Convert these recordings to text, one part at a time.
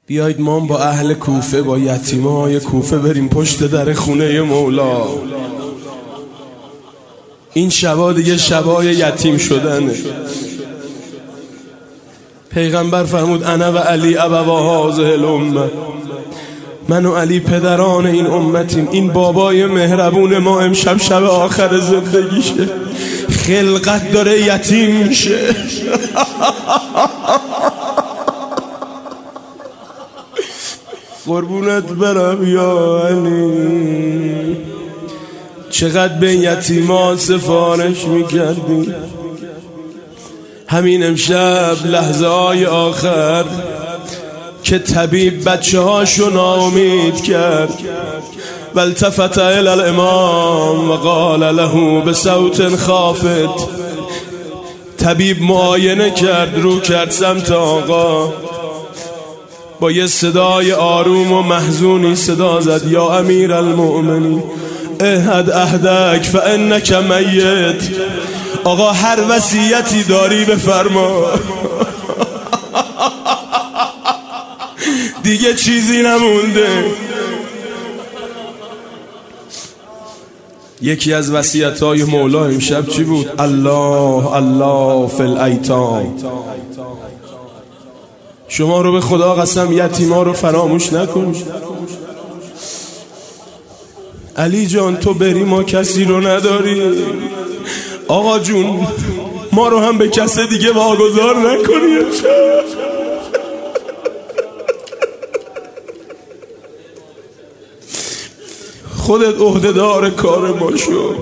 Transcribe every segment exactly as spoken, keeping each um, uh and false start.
بیایید ما با اهل کوفه، با یتیمای کوفه بریم پشت در خونه مولا. این شبا دیگه شبای یتیم شدنه. پیغمبر فرمود انا و علی ابوا هذه الامه، من و علی پدران این امتیم. این بابای مهربون ما امشب شب آخر زندگیشه، خلقت داره یتیم میشه. قربونت برم یا علی، چقدر به یتیمان سفارش میکردی. همین امشب لحظه های آخر که طبیب بچه هاشو ناامید کرد، والتفت الى الامام و قال له بصوت خافت. طبیب معاینه کرد، رو کرد سمت آقا، با یه صدای آروم و محزونی صدا زد یا امیر المؤمنین اهد اهدک فانک میت. آقا هر وصیتی داری بفرما، دیگه چیزی نمونده. یکی از وصیت‌های مولا امشب چی بود؟ الله الله فی الایتام. شما رو به خدا قسم یتیما رو فراموش نکن. علی جان تو بری ما کسی رو نداری. آقا جون ما رو هم به کسی دیگه واگذار نکنی. خودت عهده‌دار کار ما شو.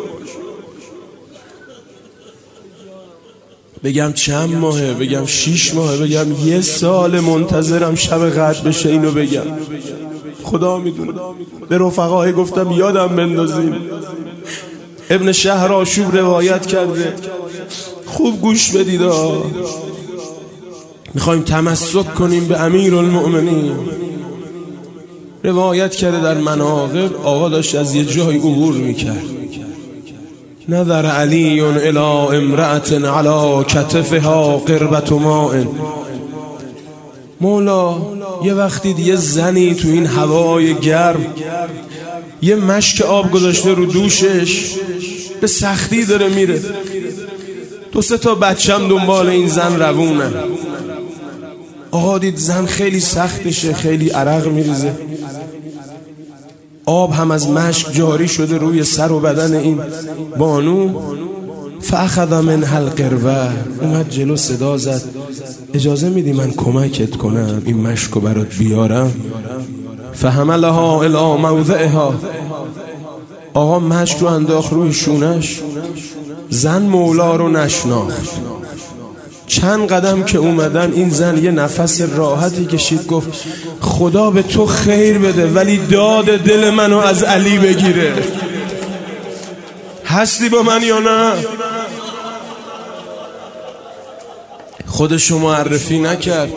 بگم چند ماهه، بگم شیش ماهه، بگم یه سال منتظرم شب قدر بشه اینو بگم. خدا میدونه. به رفقای گفتم یادم بندازیم. ابن شهر آشوب روایت کرده، خوب گوش بدید. میخوایم تمسک کنیم به امیر المؤمنین. روایت کرده در مناقب آقا داشت از یه جای عبور میکرد، نظر علی الی امرأة علی کتفها قربة ماء. مولا یه وقتی یه زنی تو این هوای گرم یه مشک آب گذاشته رو دوشش، به سختی داره میره. دو سه تا بچم دنبال این زن روونه. آقا دید زن خیلی سختشه، خیلی عرق میریزه، آب هم از مشک جاری شده روی سر و بدن این بانو. فاخذ منها القربة، اومد جلو صدا زد اجازه میدی من کمکت کنم این مشکو برات بیارم؟ فحملها الی موضعها. آقا مشک رو انداخت روی شونش. زن مولا رو نشناخت. چند قدم که اومدن این زن یه نفس راحتی کشید، گفت خدا به تو خیر بده ولی داد دل منو از علی بگیره. هستی با من یا نه؟ خودشو معرفی نکرد.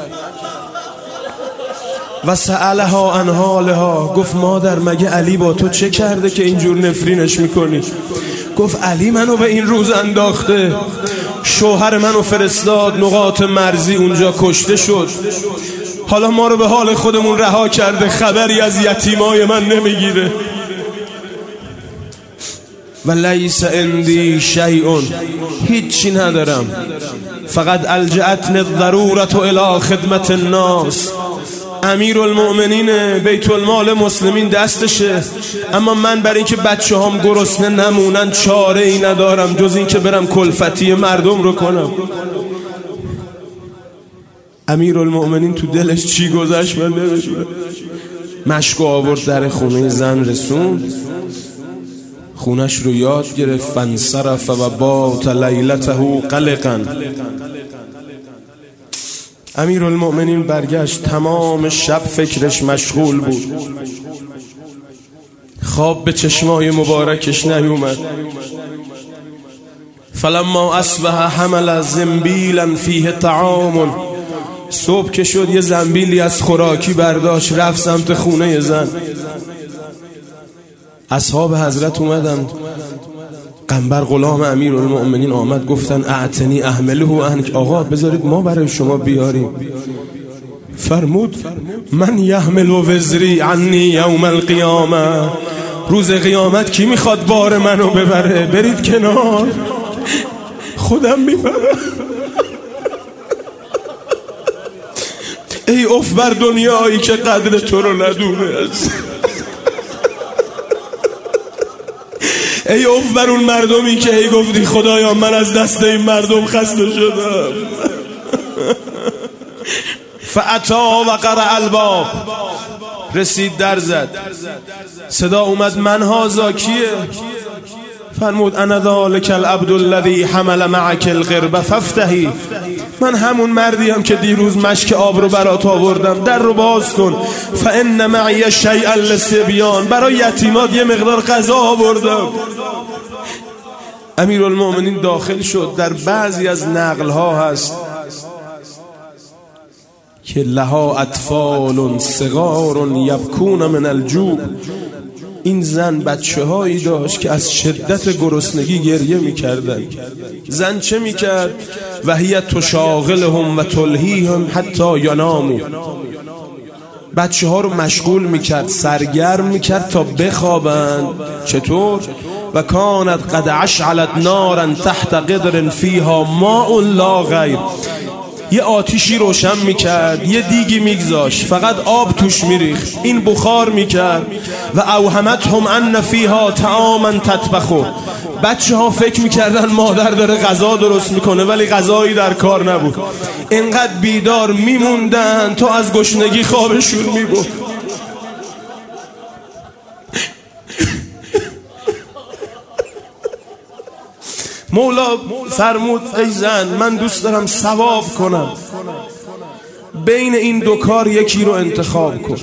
و سألها عن حالها، گفت مادر مگه علی با تو چه کرده که اینجور نفرینش میکنی؟ گفت علی منو به این روز انداخته، شوهر منو فرستاد نقاط مرزی، اونجا کشته شد، حالا ما رو به حال خودمون رها کرده، خبری از یتیمای من نمیگیره. و لیس عندی شیء، هیچی ندارم، فقط الجأتنی الضرورة الی خدمت الناس. امیر المؤمنین بیت المال مسلمین دستشه، اما من برای اینکه بچه هم گرسنه نمونن چاره ای ندارم جز این که برم کلفتی مردم رو کنم. امیر المؤمنین تو دلش چی گذشت من نمیدونم. مشکو آورد در خونه زن رسون، خونش رو یاد گرفت. فانصرف و بات لیلته قلقا. امیر المؤمنین برگشت، تمام شب فکرش مشغول بود، خواب به چشمای مبارکش نیومد. فلما اصبح حمل زنبیلا فیه طعام. صبح که شد یه زنبیلی از خوراکی برداشت، رفت سمت خونه زن. اصحاب حضرت اومدن، قنبر غلام امیر المؤمنین آمد، گفتن اعتنی احمله عنک. آقا بذارید ما برای شما بیاریم. فرمود من یحمل وزری عنی یوم القیامه، روز قیامت کی میخواد بار منو ببره؟ برید کنار، خودم میبرم. ای اف بر دنیایی که قدر تو رو ندونه، ای اف بر اون مردمی که ای گفتی خدایا من از دست این مردم خسته شدم. فاتا و قرع الباب، رسید در زد، صدا اومد من هازا کیه؟ فرمود انا ذالک العبد الذی حمل معک القربه فافتحی، من همون مردیم که دیروز مشک آب رو برات آوردم، در رو باز کن. فان معی شیئا للصبیان، برای یتیمات یه مقدار غذا آوردم. امیرالمومنین داخل شد. در بعضی از نقل ها هست که لها اطفال صغار یبکون من الجوع، این زن بچه هایی داشت که از شدت گرسنگی گریه میکردن. زن چه میکرد؟ و هی تشاغلهم و تلهیهم حتی یناموا، بچه ها رو مشغول میکرد، سرگرم میکرد تا بخوابند. چطور؟ و کانت قد اشعلت نارا تحت قدر فیها ماء لا غیر، یه آتیشی روشن میکرد، یه دیگی میگذاشت، فقط آب توش میریخت، این بخار میکرد. و اوهمتهم ان فیها طعاما تطبخو، بچه ها فکر میکردن مادر داره غذا درست میکنه ولی غذایی در کار نبود. اینقدر بیدار میموندن تا از گشنگی خوابشون میبرد. مولا فرمود ای زن، من دوست دارم ثواب کنم، بین این دو کار یکی رو انتخاب کن،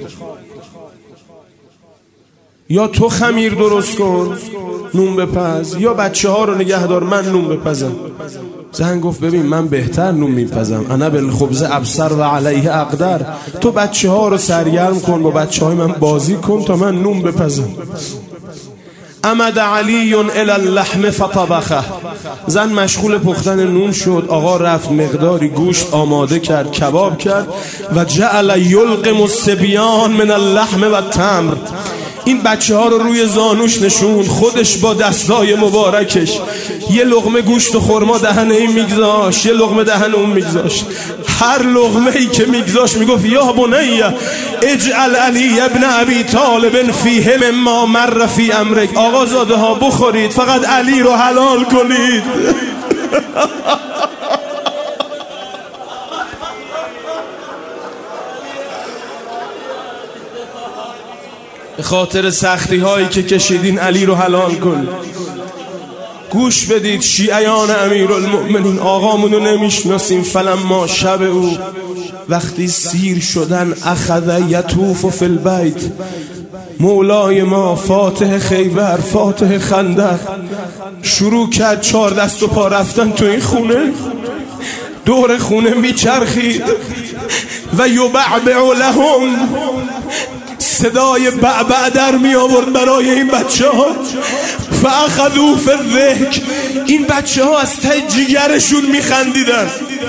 یا تو خمیر درست کن نون بپز، یا بچه ها رو نگه دار من نون بپزم. زن گفت ببین من بهتر نون میپزم، انا بالخبز ابصر و علیه اقدر، تو بچه ها رو سرگرم کن، با بچه های من بازی کن تا من نون بپزم. امد علی الی اللحم فطبخه، زن مشغول پختن نون شد، آقا رفت مقداری گوشت آماده کرد، کباب کرد. و جعل یلقم الصبیان من اللحم و التمر، این بچه ها رو روی زانوش نشون، خودش با دستای مبارکش یه لقمه گوشت و خرما دهن این میگذاشت، یه لقمه دهن اون میگذاشت. هر لقمه ای که میگذاشت میگفت یا بنی اجعل علی ابن ابی طالب فیه مما مر فی امرک، آقا زاده ها بخورید، فقط علی رو حلال کنید. به خاطر سختی هایی که کشیدین علی رو حلال کن. گوش بدید شیعیان امیرالمؤمنین، آقامونو نمیشناسیم. فلما شب او، وقتی سیر شدن، اخذ یطوف فی البیت، مولای ما فاتح خیبر، فاتح خندق، شروع کرد چهار دست و پا رفتن تو این خونه، دور خونه میچرخید. و یبعبع لهم، صدای بعبع در می آورد برای این بچه ها. فاخذوا فی الضحک، این بچه ها از ته جیگرشون می خندیدن.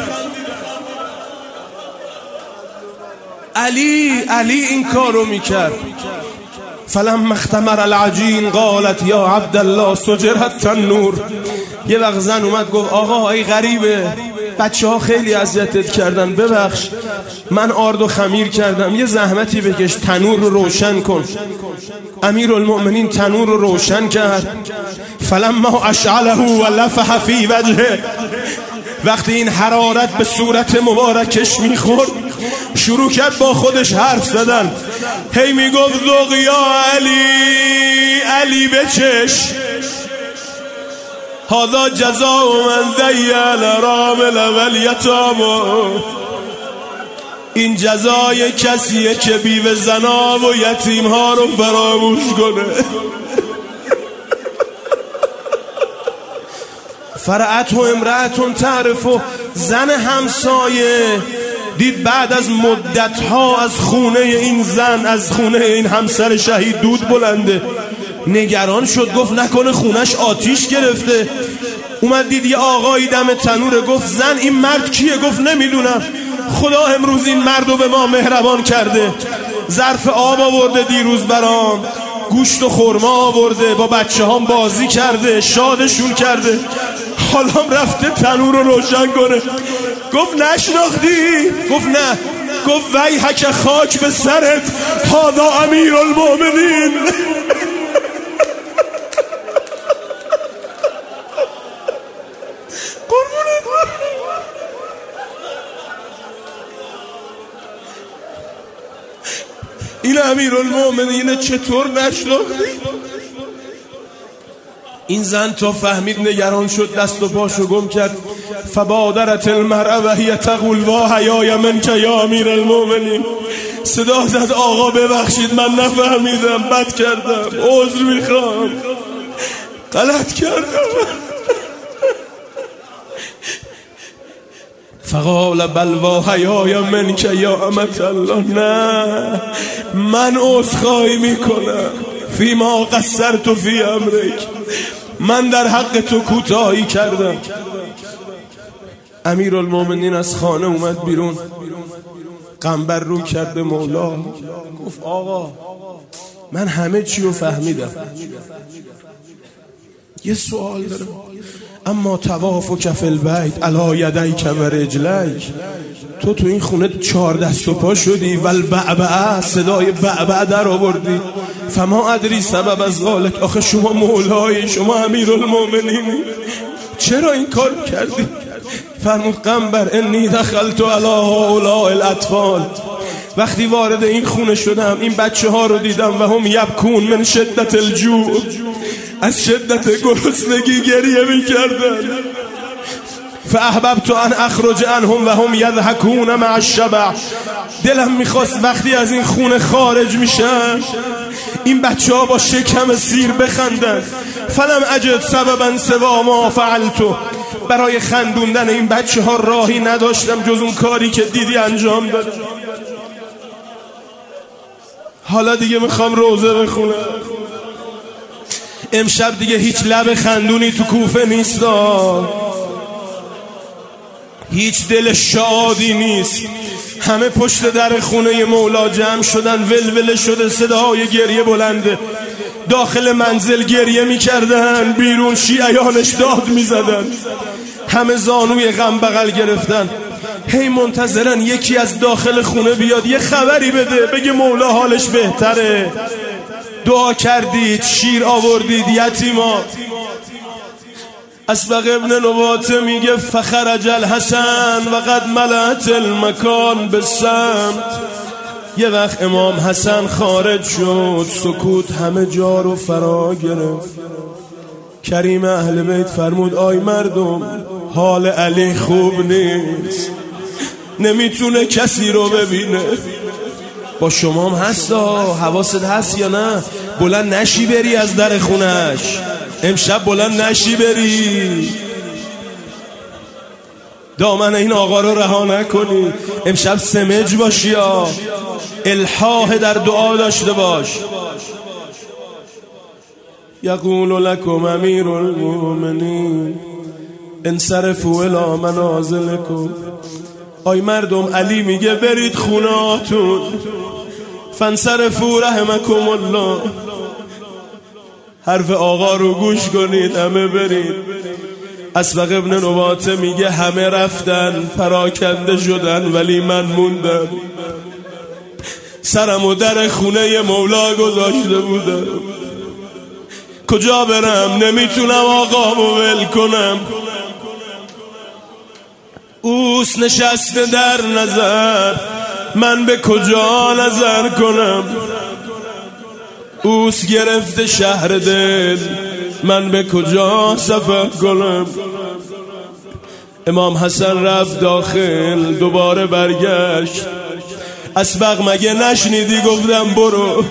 علی علی این کارو می کرد. فلما اختمر العجین قالت یا عبدالله سجرت تنور، یه وقت زن اومد گفت آقا ای غریبه، بچه ها خیلی اذیتت کردن، ببخش، من آرد و خمیر کردم، یه زحمتی بکش، تنور رو روشن کن. امیرالمؤمنین تنور رو روشن کرد. فلما اشعله و لفح فی وجهه، وقتی این حرارت به صورت مبارکش میخورد، شروع کرد با خودش حرف زدن. هی میگفت ذوق یا علی، علی بچش، هذا جزاء من ذیل رامل والیتاما، این جزای کسیه که بیوه زنا و یتیم ها رو فراموش کنه. فرعت و امرأتون تعرفو، زن همسایه دید بعد از مدت ها از خونه این زن، از خونه این همسر شهید دود بلنده، نگران شد، گفت نکنه خونش آتیش گرفته. اومد دید یه آقایی دم تنوره، گفت زن این مرد کیه؟ گفت نمیدونم. خدا امروز این مردو به ما مهربان کرده، ظرف آب آورده دیروز برام، گوشت و خرما آورده، با بچه هم بازی کرده، شادشون کرده. حالا رفته تنور رو روشن کنه. گفت نشناختی؟ گفت نه. گفت ویحک خاک به سرت، هذا امیر المؤمنین. این امیر المؤمنین چطور نشناختی؟ این زن تا فهمید نگران شد، دست و پاشو گم کرد. فبادرت المرأة و هی تقول وا حیای منک یا امیر المؤمنین. صدا زد آقا ببخشید من نفهمیدم، بد کردم، عذر میخوام، غلط کردم. فقال بل وا حیای منک یا امت الله. نه من عذرخواهی میکنم، فیما قصرت فی امرک، من در حق تو کوتاهی کردم. امیر المؤمنین از خانه اومد بیرون، قنبر رو کرده مولا، گفت آقا من همه چی رو فهمیدم، یه سوال دارم. اما طوافک فی البیت علی یدیک و رجلیک، تو تو این خونه چهار دست و پا شدی، والبعبع، صدای بعبع در آوردی، فما ادری سبب از ذالک. آخه شما مولایی، شما امیر المؤمنینی، چرا این کار کردی؟ فرمود قنبر انی دخلت علی هؤلاء الاطفال، وقتی وارد این خونه شدم این بچه ها رو دیدم و هم یبکون من شدت الجوع، از شدت گرسنگی گریه می کردن. فاحببت ان اخرج عنهم و هم یضحکون مع الشبع، دلم میخواست وقتی از این خونه خارج میشن این بچه ها با شکم سیر بخندن. فلم اجد سببا سوا ما فعلتو، برای خندوندن این بچه ها راهی نداشتم جز اون کاری که دیدی انجام داد. حالا دیگه میخوام روزه بخونم. امشب دیگه هیچ لب خندونی تو کوفه نیست، هیچ دل شادی نیست. همه پشت در خونه مولا جمع شدن، ولوله شده، صداهای گریه بلنده. داخل منزل گریه میکردن، بیرون شیعیانش داد میزدن، همه زانوی غم بغل گرفتن، هی منتظرن یکی از داخل خونه بیاد یه خبری بده، بگه مولا حالش بهتره، دعا کردید، شیر آوردید یتیما. اسبق ابن نباته میگه فخرج الحسن و قد ملأت المکان بالصمت. یه وقت امام حسن خارج شد، سکوت همه جا رو فرا گرفت. کریم اهل بیت فرمود آی مردم، حال علی خوب نیست، نمیتونه کسی رو ببینه. با شما هم هستا، حواست هست یا نه؟ بلند نشی بری از در خونش، امشب بلند نشی بری، دامن این آقا رو رها نکنی. امشب سمج باشی، یا الحاح در دعا داشته باش. یقول لکم امیر المؤمنین انصرفوا الی منازلکم. آی مردم، علی میگه برید خونهاتون، فانصرفوا رحمکم الله. حرف آقا رو گوش کنید، همه برید. اسبق ابن نباته میگه همه رفتن، پراکنده شدن، ولی من موندم، سرمو در خونه مولا گذاشته بودم. کجا برم؟ نمیتونم آقامو ول کنم. اوس نشسته در نظر، من به کجا نظر کنم؟ اوس گرفته شهر دل، من به کجا سفر کنم؟ امام حسن رفت داخل، دوباره برگشت. اسبق مگه نشنیدی گفتم برو؟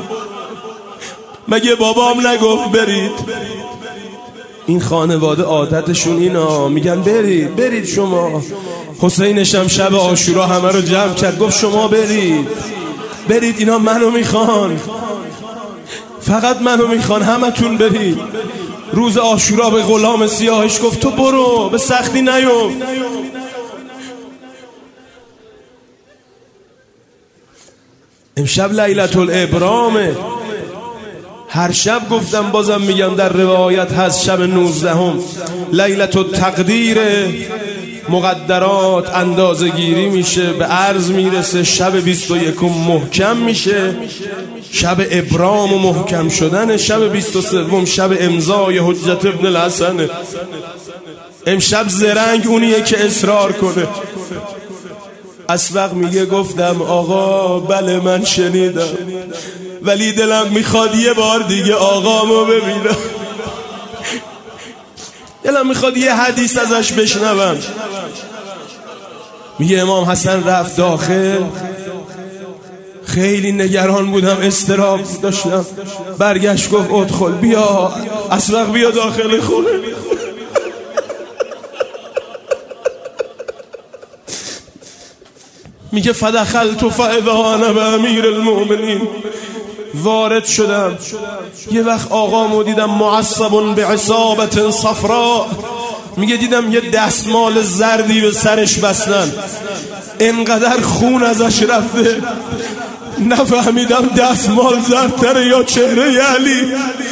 مگه بابام نگفت برید؟ این خانواده عادتشون اینا، میگن برید برید شما. حسینش هم شب عاشورا همه رو جمع کرد، گفت شما برید برید، اینا منو میخوان، فقط منو میخوان، همه تون برید. روز عاشورا به غلام سیاهش گفت تو برو، به سختی نیفت. امشب لیلة الابرامه. هر شب گفتم بازم میگم در روایت هست شب نوزدهم لیلة التقدیر، مقدرات اندازه گیری میشه، به عرض میرسه، شب بیست و یکم محکم میشه، شب ابرام و محکم شدن، شب بیست و سوم شب امضای حجت ابن الحسن. امشب زرنگ اونیه که اصرار کنه. اسبق میگه گفتم آقا بله من شنیدم، ولی دلم میخواد یه بار دیگه آقامو ببینم، دلم میخواد یه حدیث ازش بشنوم. میگه امام حسن رفت داخل، خیلی نگران بودم، اضطراب داشتم، برگشت گفت ادخل، بیا اسبق بیا داخل خونه. میگه فدخلت فاذا انا بامیر المؤمنین، وارد شدم، یه وقت آقامو دیدم معصب بعصابة صفراء، میگه دیدم یه دستمال زردی به سرش بستن، انقدر خون ازش رفته نفهمیدم دستمال زردتره یا چهره علی.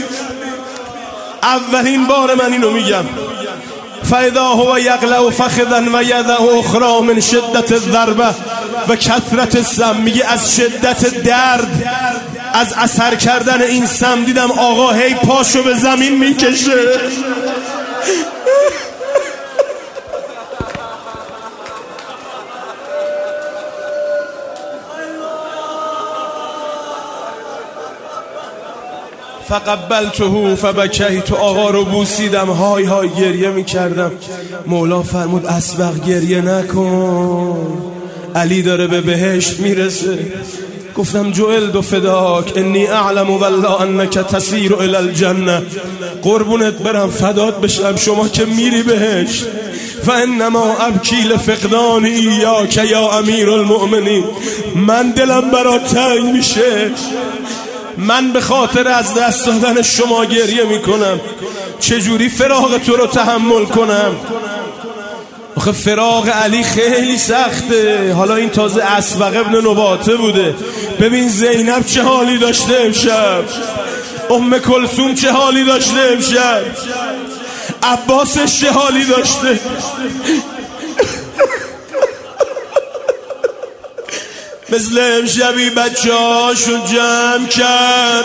اولین بار من اینو میگم. فاذا هو یقلع فخذا و یده اخرى من شدت الضربه و کثرت السم، میگه از شدت درد، از اثر کردن این سم دیدم آقا هی پاشو به زمین میکشه. فقبلته فبکیت، آقا رو بوسیدم، های های گریه میکردم. مولا فرمود اسبق گریه نکن، علی داره به بهشت میرسه. گفتم جعلت فداک انی اعلم والله انک تسیر الی الجنه، قربونت برم فدات بشم شما که میری بهشت. فانما ابکی لفقدان ایاک یا امیر المؤمنین، من دلم برات تنگ میشه، من به خاطر از دست دادن شما گریه میکنم، چجوری فراق تو رو تحمل کنم؟ آخه فراق علی خیلی سخته. حالا این تازه اسبق ابن نباته بوده، ببین زینب چه حالی داشته امشب، ام کلثوم چه حالی داشته امشب، عباسش چه حالی داشته. مثل امشبی بچه هاشون جمع کرد،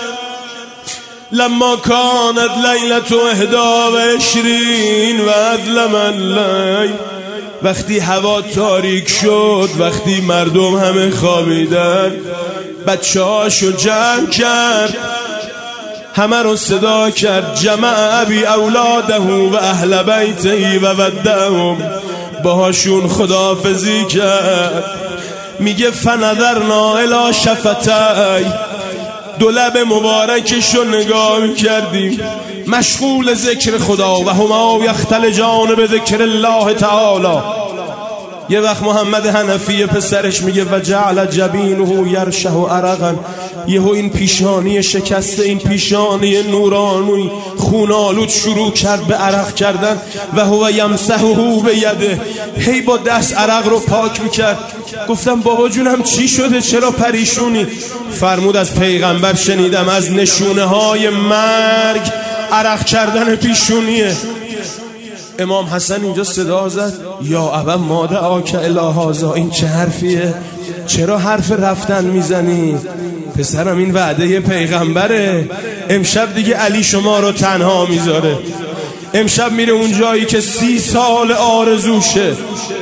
لما کانت لیلت احدا و عشرین و اظلم اللیل، وقتی هوا تاریک شد، وقتی مردم همه خوابیدن، بچه هاشون جمع کرد، همه رو صدا کرد، جمع ابی اولاده و اهل بیته و ودهم، باهاشون خداحافظی کرد. میگه فنظرنا الی شفتای، دو لب مبارکشو نگاه میکردیم، مشغول ذکر خدا، و هما یختلجان به ذکر الله تعالی. یه وقت محمد حنفی پسرش میگه و جعل جبینه یرشه عرقا، یهو این پیشانی شکسته، این پیشانی نورانی خونالود شروع کرد به عرق کردن، و هو یمسحه به یده، هی با دست عرق رو پاک میکرد. گفتم بابا جونم چی شده، چرا پریشونی؟ فرمود از پیغمبر شنیدم از نشونه های مرگ عرق کردن پیشونیه. امام حسن اینجا صدا زد یا ابا ماده آک الهازا، این چه حرفیه؟ چرا حرف رفتن میزنی؟ پسرم این وعده پیغمبره، امشب دیگه علی شما رو تنها میذاره، امشب میره اون جایی که سی سال آرزوشه.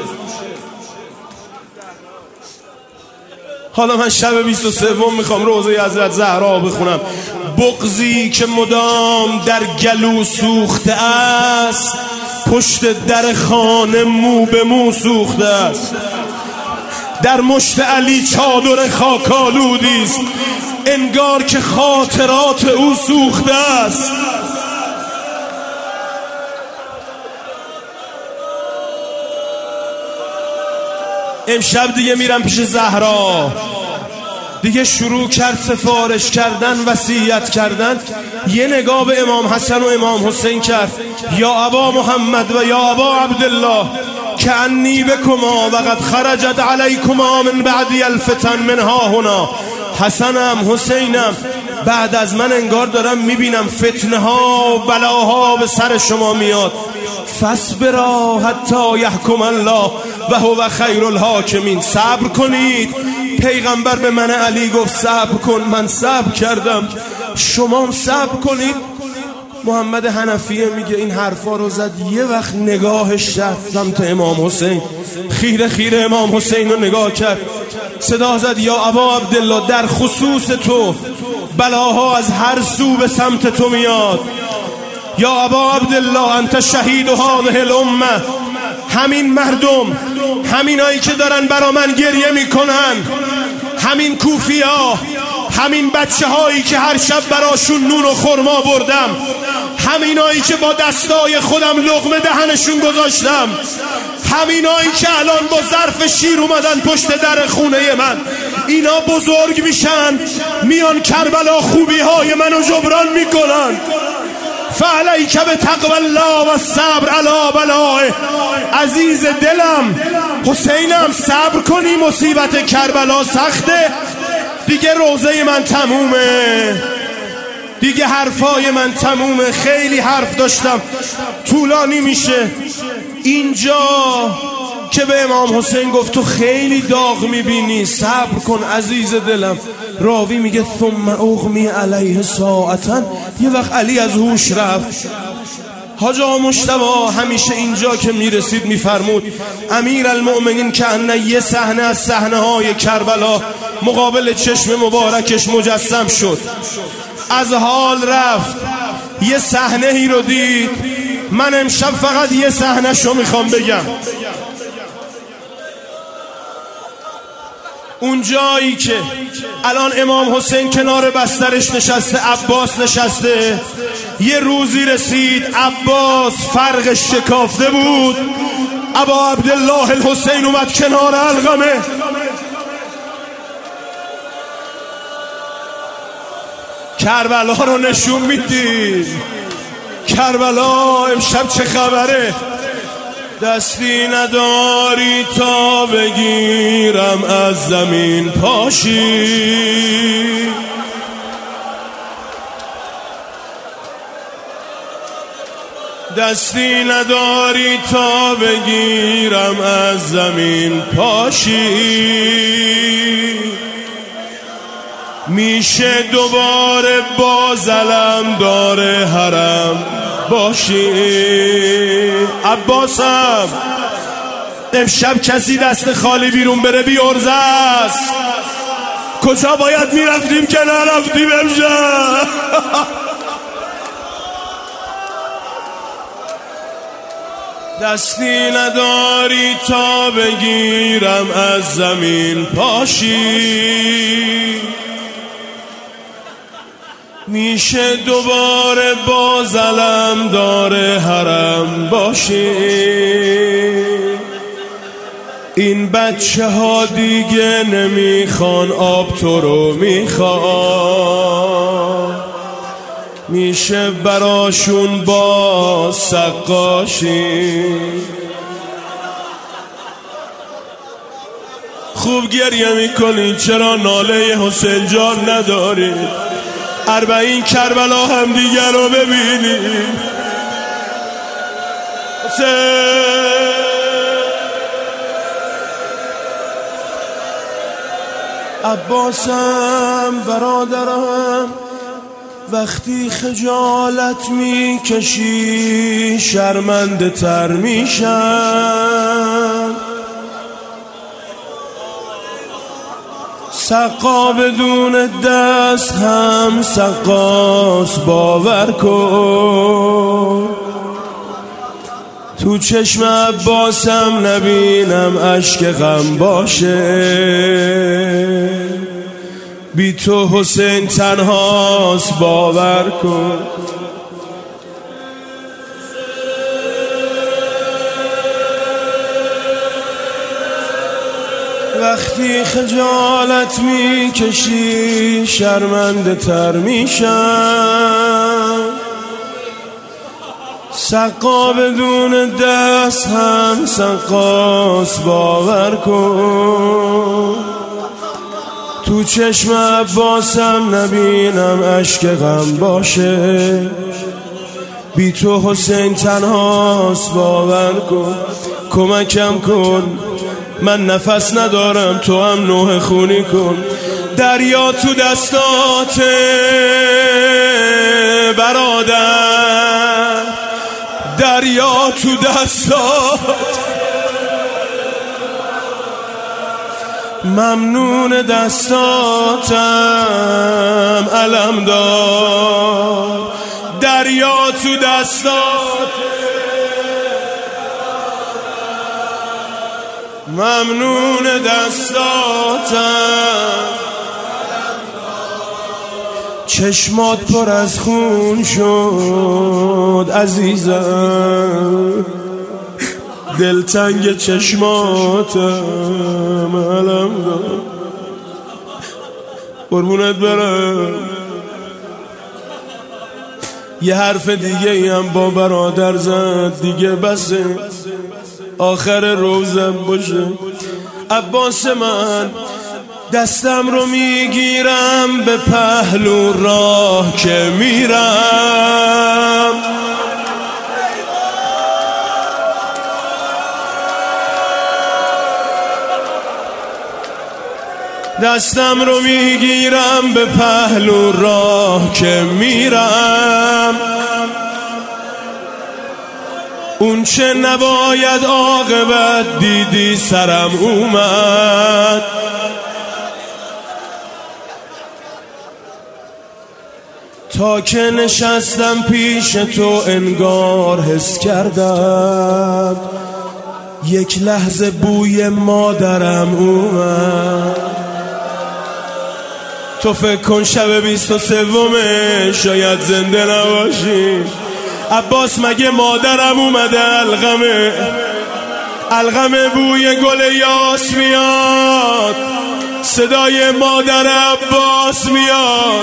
حالا من شب بیست و سوم میخوام روزه حضرت زهرا بخونم. بغضی که مدام در گلو سوخته است، پشت در خانه مو به مو سوخته است. در مشت علی چادر خاکالودی است، انگار که خاطرات او سوخته است. امشب دیگه میرم پیش زهرا، دیگه شروع کرد سفارش کردن، وصیت کردن. یه نگاه به امام حسن و امام حسین کرد، یا ابا محمد و یا ابا عبدالله، کأنی بکما وقد خرجت علیکما من بعدی الفتن منها هنا. حسنم حسینم بعد از من انگار دارم میبینم فتنه ها و بلاها به سر شما میاد. فاصبرا حتی یحکم الله و هو خیر الحاکمین. صبر کنید. پیغمبر به من علی گفت صبر کن، من صبر کردم، شما هم صبر کنید. محمد حنفیه میگه این حرفا رو زد، یه وقت نگاهش رفت سمت امام حسین، خیره خیره امام حسین رو نگاه کرد، صدا زد یا ابا عبدالله در خصوص تو بلاها از هر سو به سمت تو میاد. یا ابا عبدالله انت شهید هذه الامه. همین مردم، همینایی که دارن برا من گریه میکنن، همین کوفیا، همین بچه هایی که هر شب براشون نون و خرما بردم، همینایی که با دستای خودم لقمه دهنشون گذاشتم، همینایی که الان با ظرف شیر اومدن پشت در خونه من، اینا بزرگ میشن میان کربلا خوبی های منو جبران میکنن. فعلیک بتقوی الله و الصبر علی بلائه. عزیز دلم حسینم صبر کنی، مصیبت کربلا سخته دیگه، روزه من تمومه دیگه، حرفای من تمومه. خیلی حرف داشتم طولانی میشه. اینجا که به امام حسین گفت تو خیلی داغ میبینی، صبر کن عزیز دلم. راوی میگه ثم اغمی علیه ساعتا. یه وقت علی از هوش رفت. حاج آقا مجتبی همیشه اینجا که میرسید میفرمود امیر المؤمنین که انه یه صحنه از صحنه های کربلا مقابل چشم مبارکش مجسم شد. از حال رفت، یه صحنه ای رو دید. من امشب فقط یه صحنه شو میخوام بگم. اون جایی که الان امام حسین کنار بسترش نشسته، عباس نشسته، یه روزی رسید عباس فرقش شکافته بود، ابا عبدالله الحسین اومد کنار علقمه. کربلا رو نشون میدید. کربلا امشب چه خبره؟ دستی نداری تا بگیرم از زمین پاشی، دستی نداری تا بگیرم از زمین پاشی. میشه دوباره باز علم داره حرم باشی. عباسم امشب کسی دست خالی بیرون بره بیارزه است. کجا باید میرفتیم که نرفتیم امشب؟ دستی نداری تا بگیرم از زمین پاشی. میشه دوباره باز علم داره حرم باشی. این بچه ها دیگه نمیخوان آب، تو رو میخوان. میشه براشون با سقاشی. خوب گریه میکنی چرا ناله حسین جان نداری؟ اربعین کربلا هم دیگر رو ببینی. حسین عباسم برادرم وقتی خجالت میکشی شرمنده تر میشم. سقا بدون دست هم سقاس باور کن. تو چشم عباسم نبینم اشک غم باشه. بی تو حسین تنهاست باور کن. وقتی خجالت میکشی شرمنده تر میشم. سقا بدون دست هم سقاس باور کن، تو چشم عباسم نبینم اشک غم باشه، بی تو حسین تنهاست باور کن. کمکم کن من نفس ندارم، تو هم نوح خونی کن. دریا تو دستاته برادر، دریا تو دستات، ممنون دستاتم علمدار. دریا تو دستات، ممنون دستاتم. چشمات پر از خون شد عزیزم، دلتنگ چشماتم علمدار. قربونت برم. یه حرف دیگه هم با برادر زد دیگه بسه، آخر روزم باشه. عباس من دستم رو میگیرم به پهلو راه که میرم، دستم رو میگیرم به پهلو راه که میرم. اون چه نباید عاقبت دیدی سرم اومد، تا که نشستم پیش تو انگار حس کردم یک لحظه بوی مادرم اومد. تو فکر کن شب بیست و سومه شاید زنده نباشی. عباس مگه مادرم اومده الغمه، الغمه بوی گل یاس میاد، صدای مادر عباس میاد.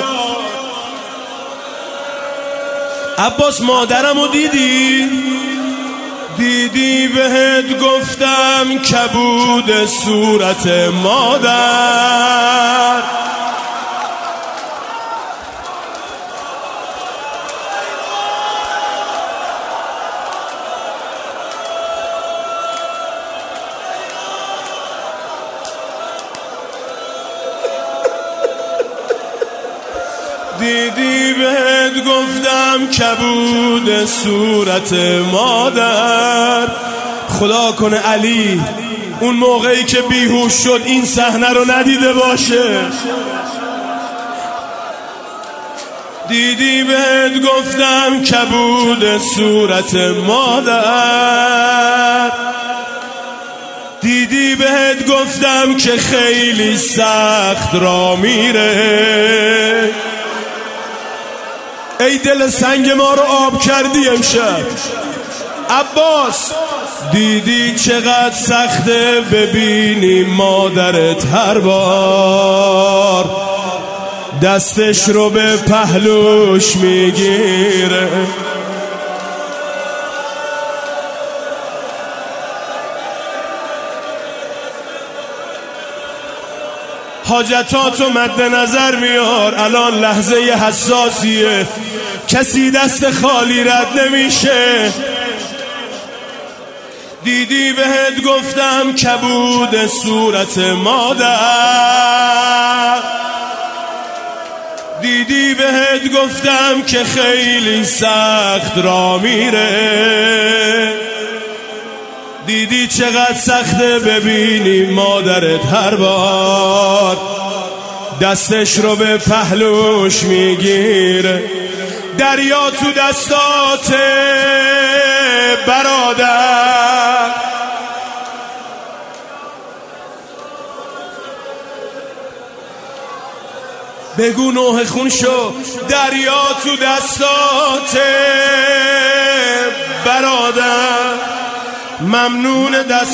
عباس مادرمو دیدی؟ دیدی بهت گفتم کبود صورت مادر. دیدی بهت گفتم کبود صورت مادر. خدا کنه علی اون موقعی که بیهوش شد این صحنه رو ندیده باشه. دیدی بهت گفتم کبود صورت مادر، دیدی بهت گفتم که خیلی سخت را میره. ای دل سنگ ما رو آب کردی امشب عباس. دیدی چقدر سخته ببینی مادرت هر بار دستش رو به پهلوش میگیره. حاجتاتو مد نظر میار، الان لحظه حساسیه، کسی دست خالی رد نمیشه. دیدی بهت گفتم کبود صورت مادر، دیدی بهت گفتم که خیلی سخت را میره. دیدی چقدر سخته ببینی مادرت هر بار دستش رو به پهلوش میگیره. دریا تو دستات برادر، بگو نوح خون شو. دریا تو دستات برادر، ممنون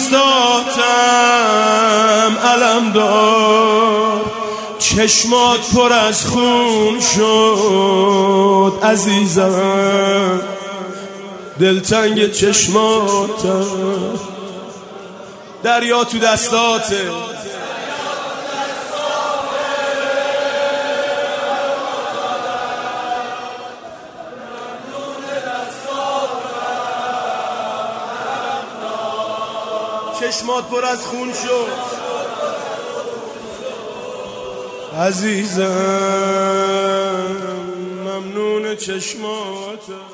دستاتم علمدار. چشمات پر از خون شد عزیزم، دلتنگ چشماتم، دریا تو دستاته، چشمات پر از خون شد عزیزم، ممنون چشماتم.